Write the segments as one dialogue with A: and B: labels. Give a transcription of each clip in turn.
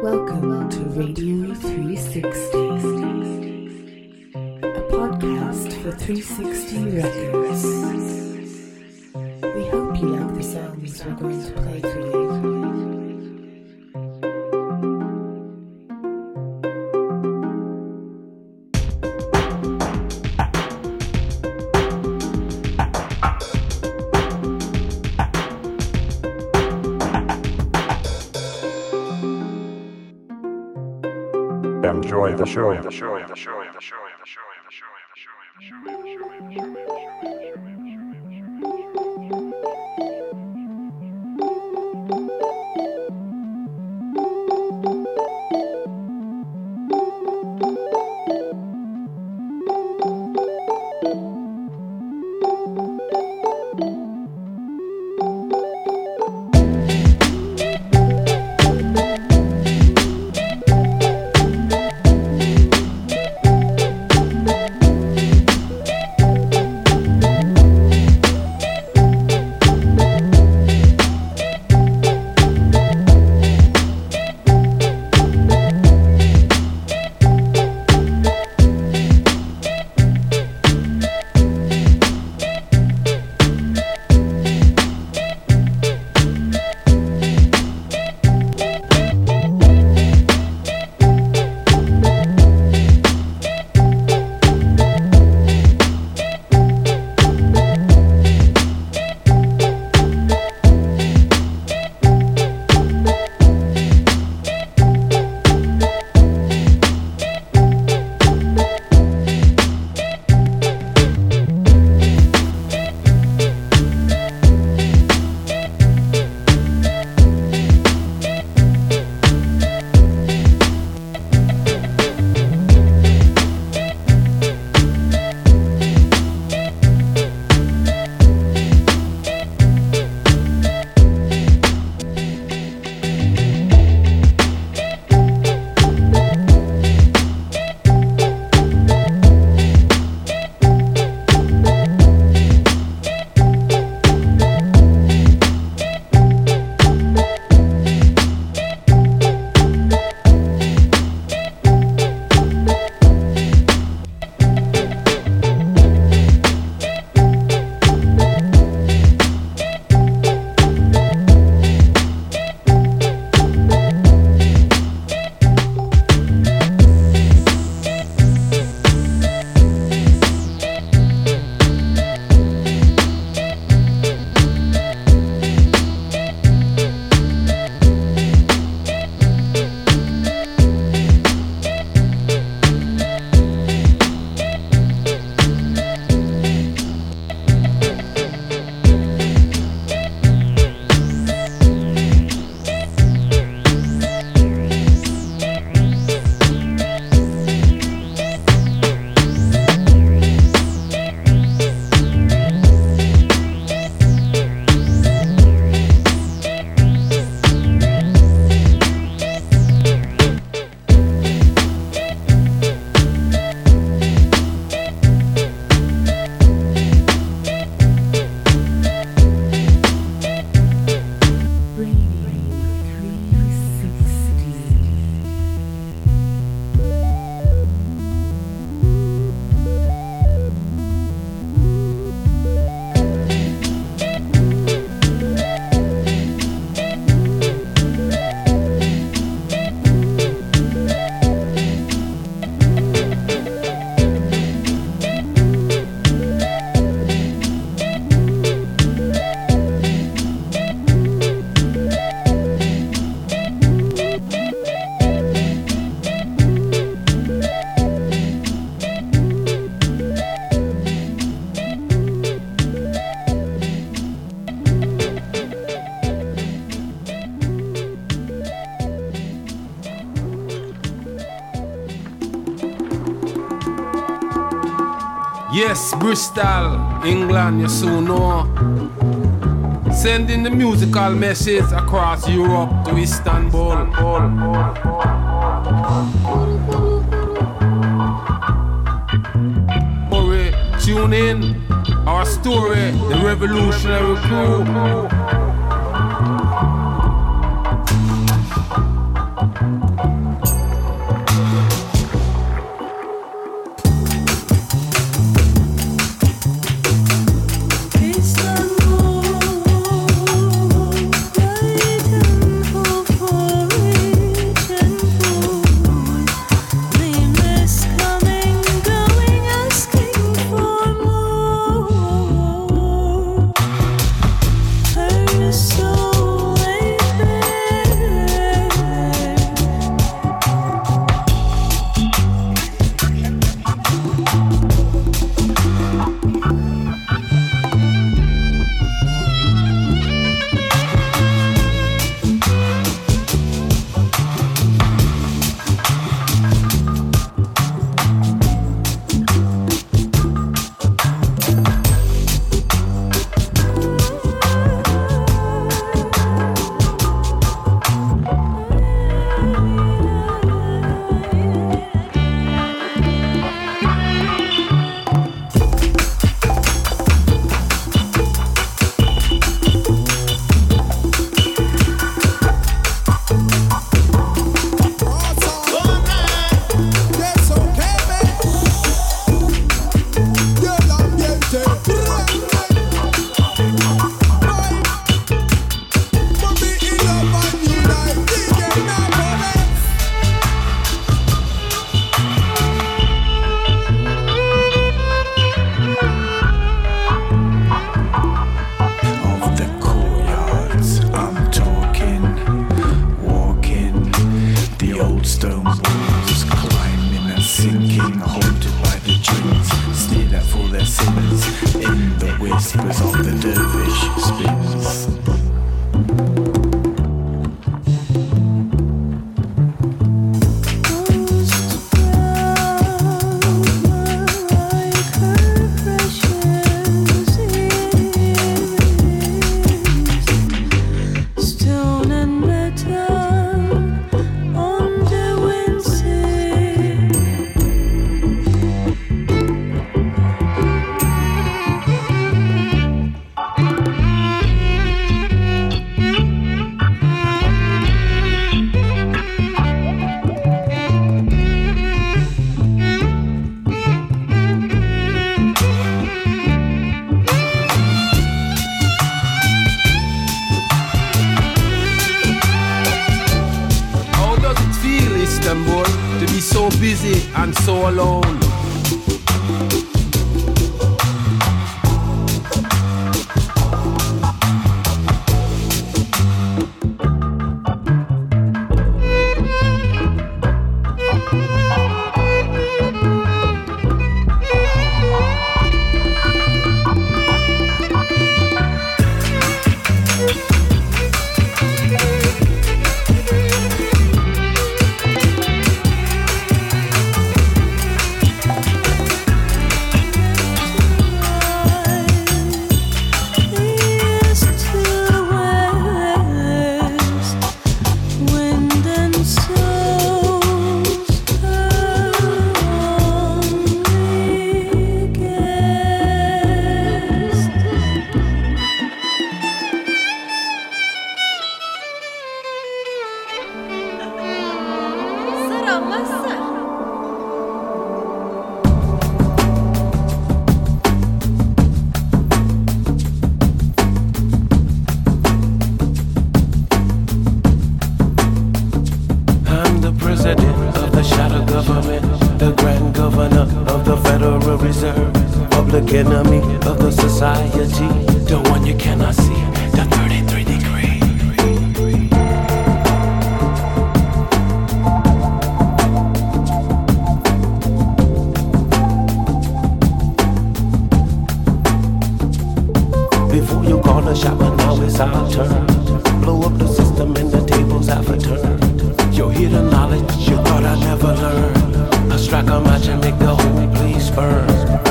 A: Welcome to Radio 360, a podcast for 360 Records. We hope you like the songs we're going to play for you.
B: Enjoy the show.
C: Yes, Bristol, England, you soon know. Sending the musical message across Europe to Istanbul. Hurry, tune in. Our story, the revolutionary crew.
B: whispers of the dervish spins.
C: Busy and so alone.
D: Enemy of the society, the one you cannot see, the 33 degree. Before you call the shot, but now it's our turn. Blow up the system and the tables have a turn. You'll hear the knowledge you thought I'd never learn. I strike a match and make the whole place burn.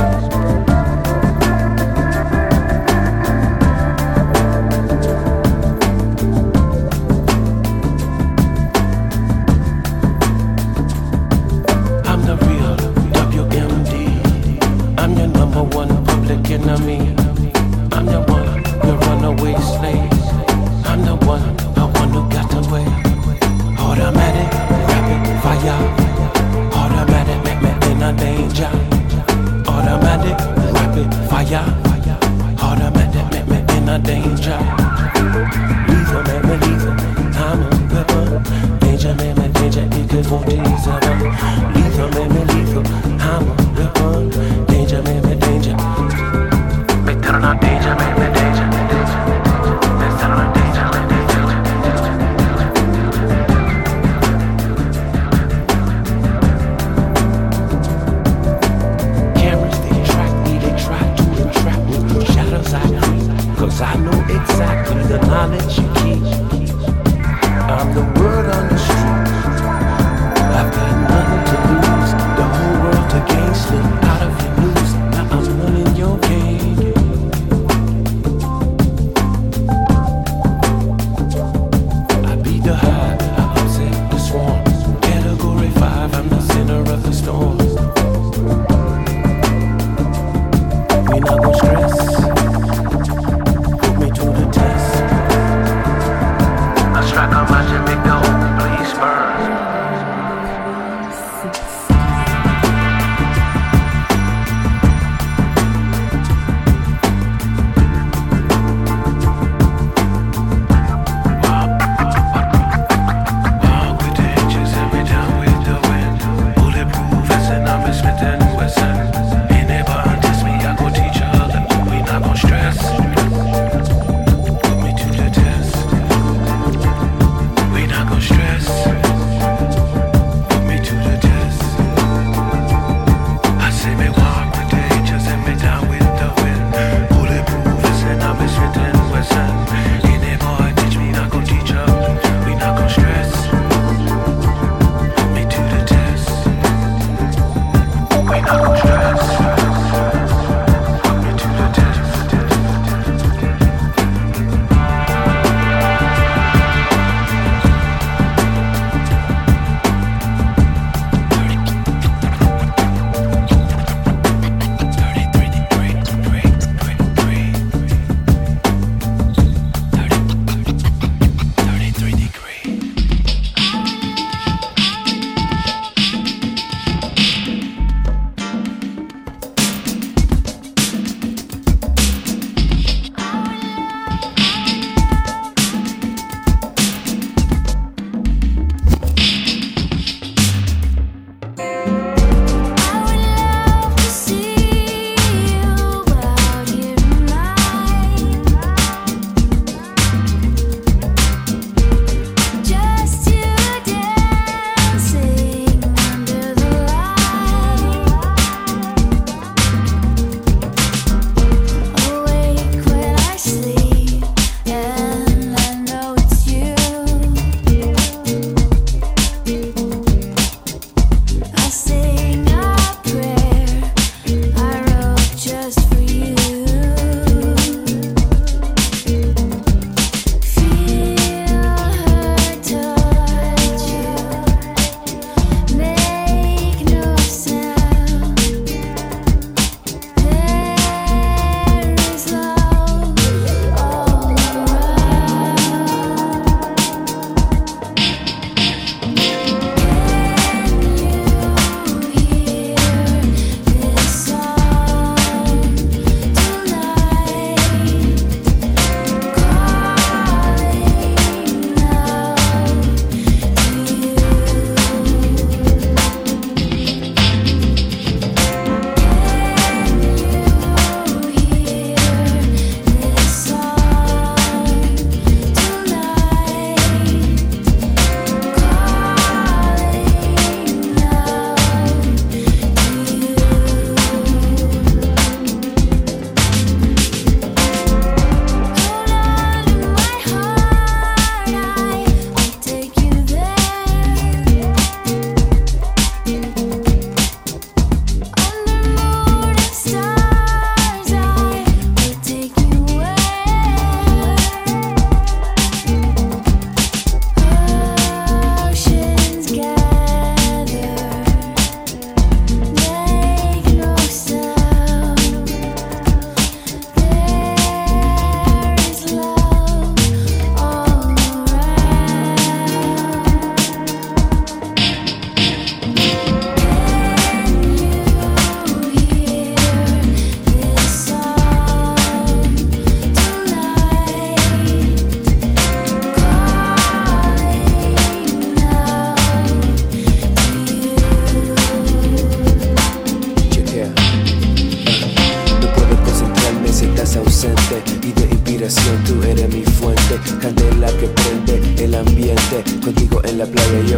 D: Enemy. I'm the one, the runaway slave. I'm the one who got away. Automatic, rapid fire. Automatic, make me in a danger. Automatic, rapid fire. Automatic, make me in a danger. Lethal, make me lethal. I'm a weapon. Danger, make me danger. AK-47. Lethal, make me lethal. I'm a weapon. Danger, make me danger. Turn on danger, make me danger. Let's turn on danger, make me danger. Cameras, they track me, they try to entrap me. Shadows I creep, cause I know exactly the knowledge you keep. I'm the word on the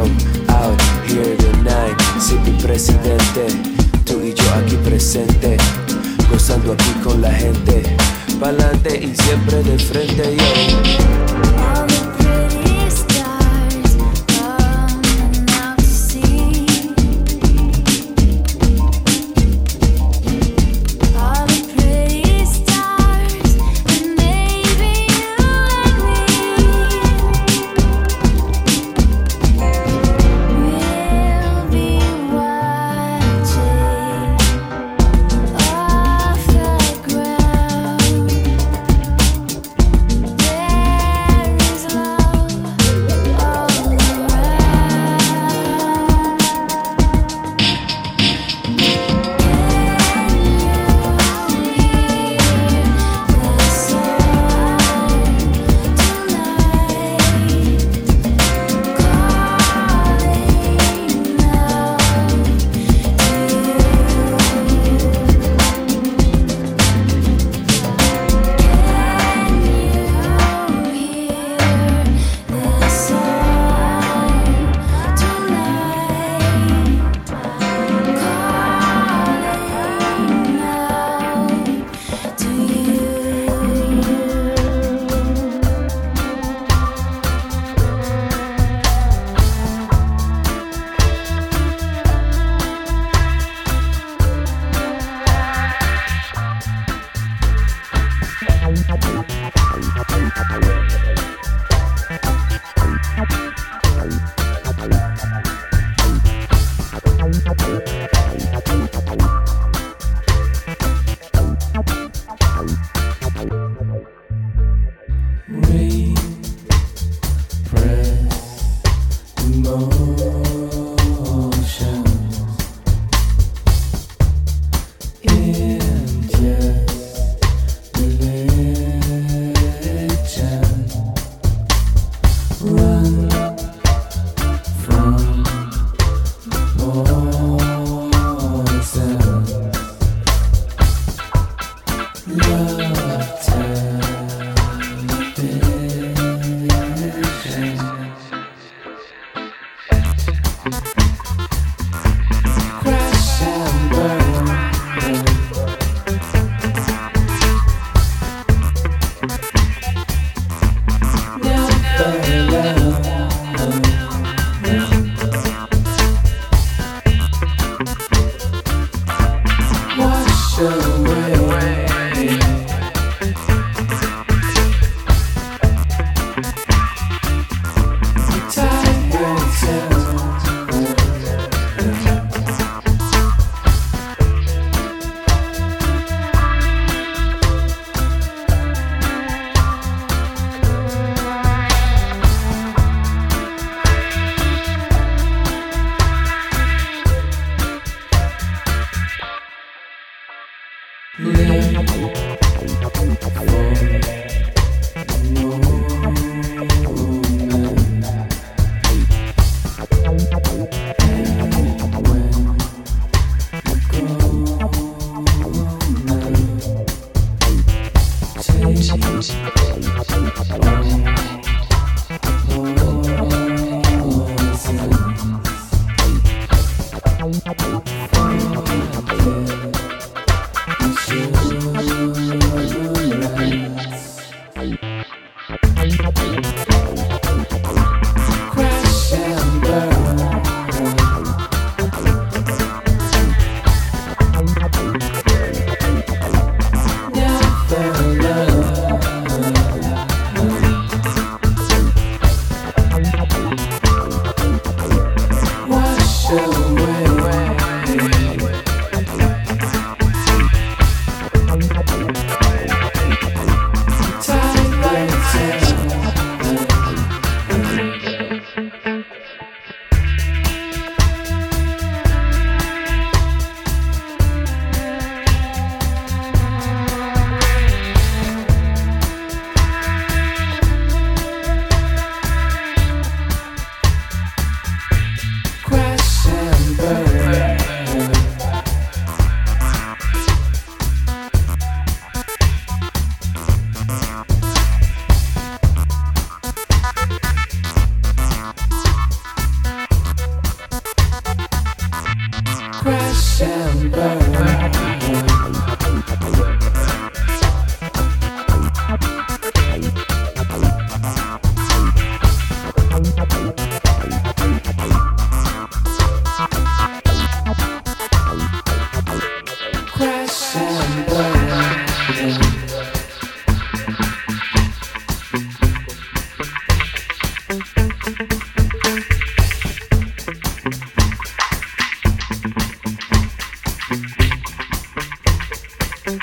D: I'm out here tonight, sin mi presidente, tú y yo aquí presente, gozando aquí con la gente, pa'lante y siempre de frente, yo.
E: All the pretty stars coming out to see. All the pretty stars, and maybe you and me. We'll be watching off the ground. There is love all
D: Rain, breath, emotion, injustice, religion, run from poison, love television.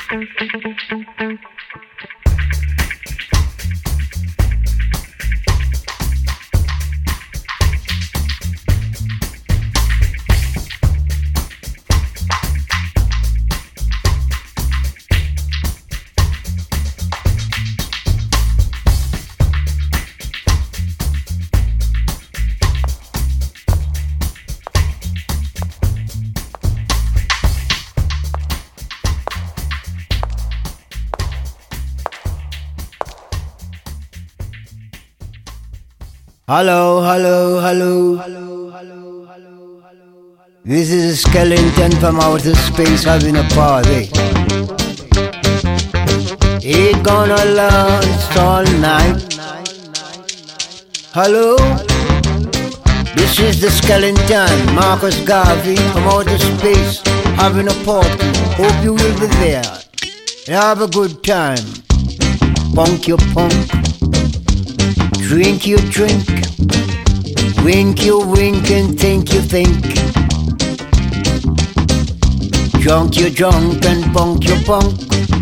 F: Hello, hello, hello. This is a skeleton from outer space having a party. Ain't gonna last all night. Hello? This is the skeleton, Marcus Garvey from outer space having a party. Hope you will be there. Have a good time. Punk your punk. Drink you drink. Wink you wink and think you think. Drunk you drunk and punk you punk.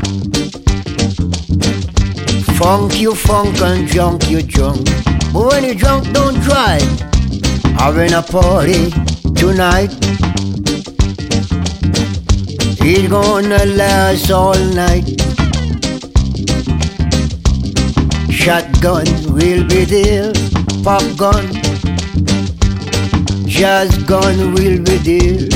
F: Funk you funk and drunk you drunk. But when you drunk don't drive. Having a party tonight. It's gonna last all night. Shotgun will be there. Pop gun. Jazz gun will be there.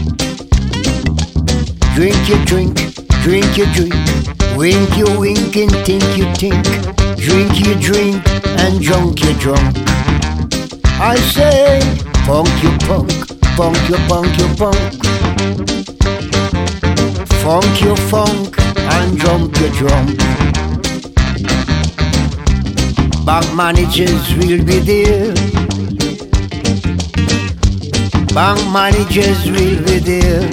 F: Drink you drink. Drink you drink. Wink you wink and think you think. Drink you drink and drunk you drunk. I say, punk you punk. Punk you punk you punk. Funk you funk and drunk you drunk. Bank managers will be there. Bank managers will be there.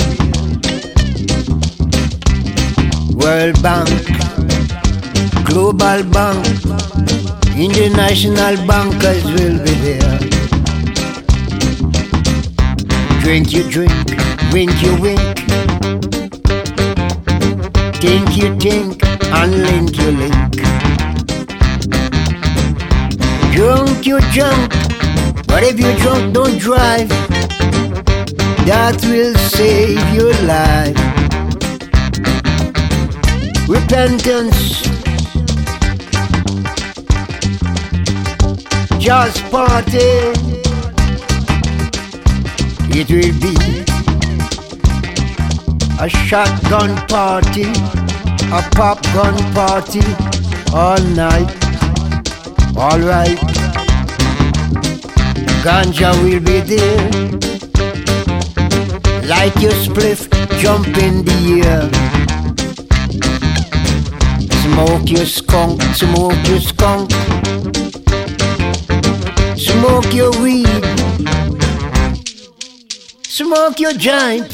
F: World Bank, Global Bank, International bankers will be there. Drink you drink, wink you wink. Think you think, and link you link. Drunk you drunk, but if you drunk don't drive. That will save your life. Repentance, just party. It will be a shotgun party, a popgun party, all night. Alright, ganja will be there. Light your spliff, jump in the air. Smoke your skunk, smoke your skunk. Smoke your weed. Smoke your joint.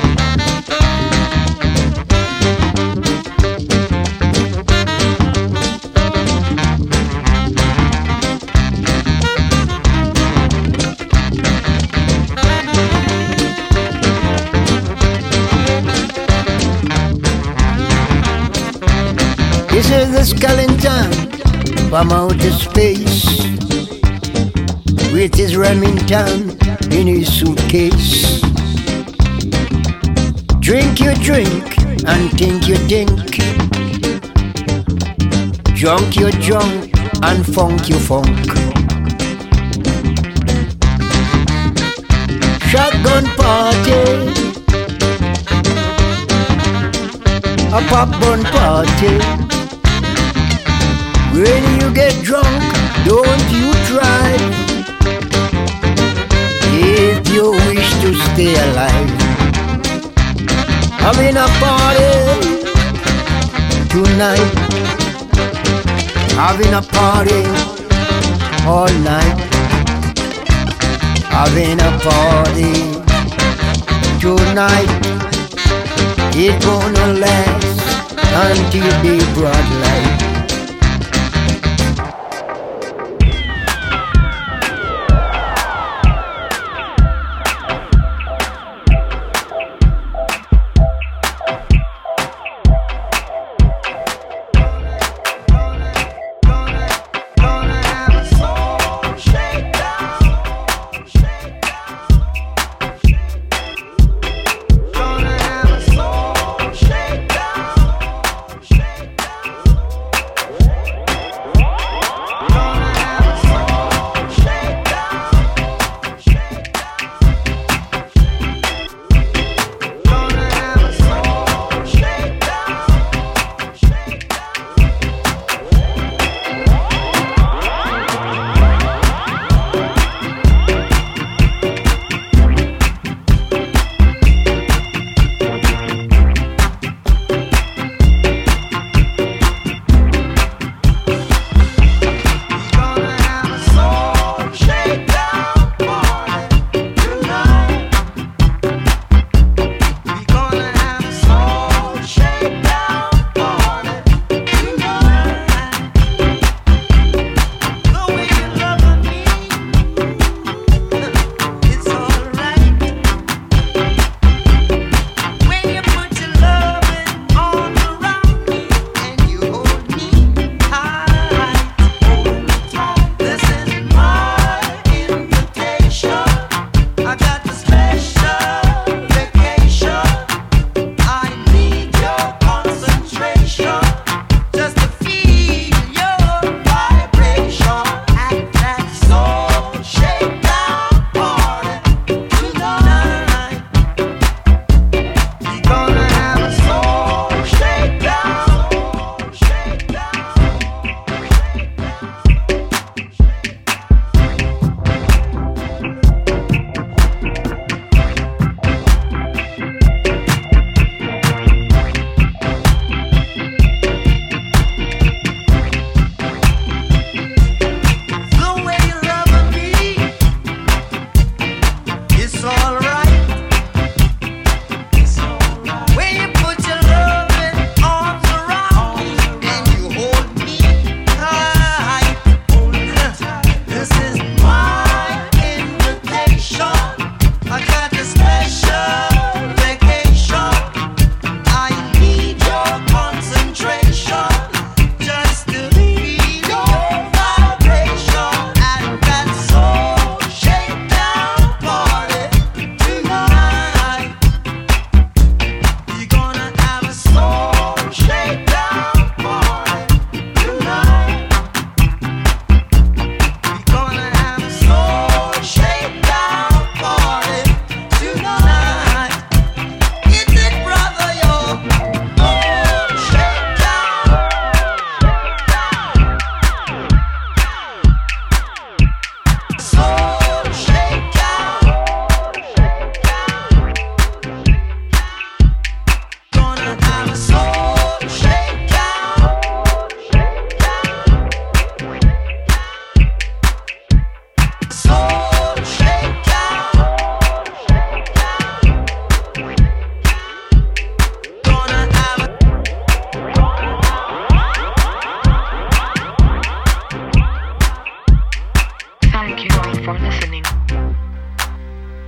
F: This is the skeleton from outer space with his Remington in his suitcase. Drink you drink and think you think. Drunk you drunk and funk you funk. Shotgun party, a popcorn party. When you get drunk, don't you drive. If you wish to stay alive. Having a party tonight. Having a party all night. Having a party tonight. It's gonna last until the broad light.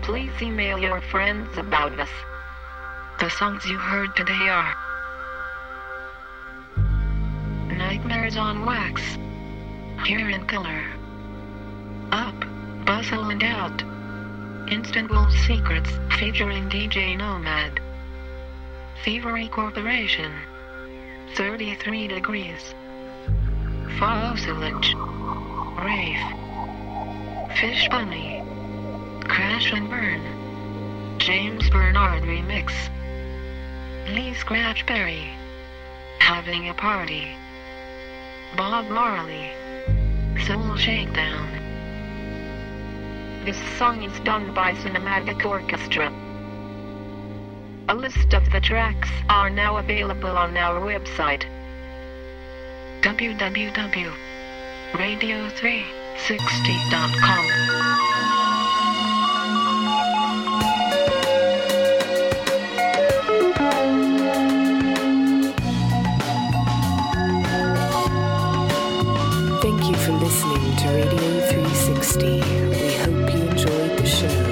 G: Please email your friends about us. The songs you heard today are Nightmares on Wax, Here in Color, Up, Bustle and Out, Istanbul Secrets featuring DJ Nomad, Thievery Corporation, 33 Degrees, Fossilage, Rave, Fish Bunny, Crash and Burn, James Bernard Remix, Lee Scratch Perry, Having a Party, Bob Marley, Soul Shakedown. This song is done by Cinematic Orchestra. A list of the tracks are now available on our website, www.radio360.com.
A: Thank you for listening to Radio 360. We hope you enjoyed the show.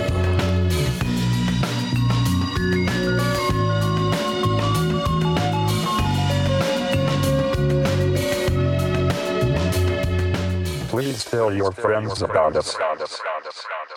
H: Please tell your friends about us.